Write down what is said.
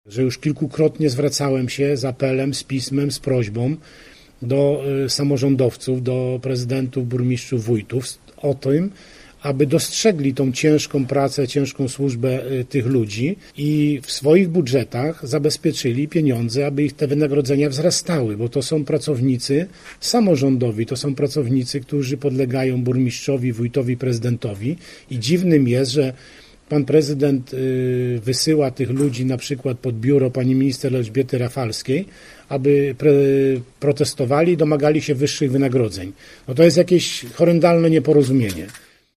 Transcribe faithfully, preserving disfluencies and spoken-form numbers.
Że już kilkukrotnie zwracałem się z apelem, z pismem, z prośbą do samorządowców, do prezydentów, burmistrzów, wójtów o tym, aby dostrzegli tą ciężką pracę, ciężką służbę tych ludzi i w swoich budżetach zabezpieczyli pieniądze, aby ich te wynagrodzenia wzrastały, bo to są pracownicy samorządowi, to są pracownicy, którzy podlegają burmistrzowi, wójtowi, prezydentowi i dziwnym jest, że pan prezydent wysyła tych ludzi na przykład pod biuro pani minister Elżbiety Rafalskiej, aby pre- protestowali i domagali się wyższych wynagrodzeń. No to jest jakieś horrendalne nieporozumienie.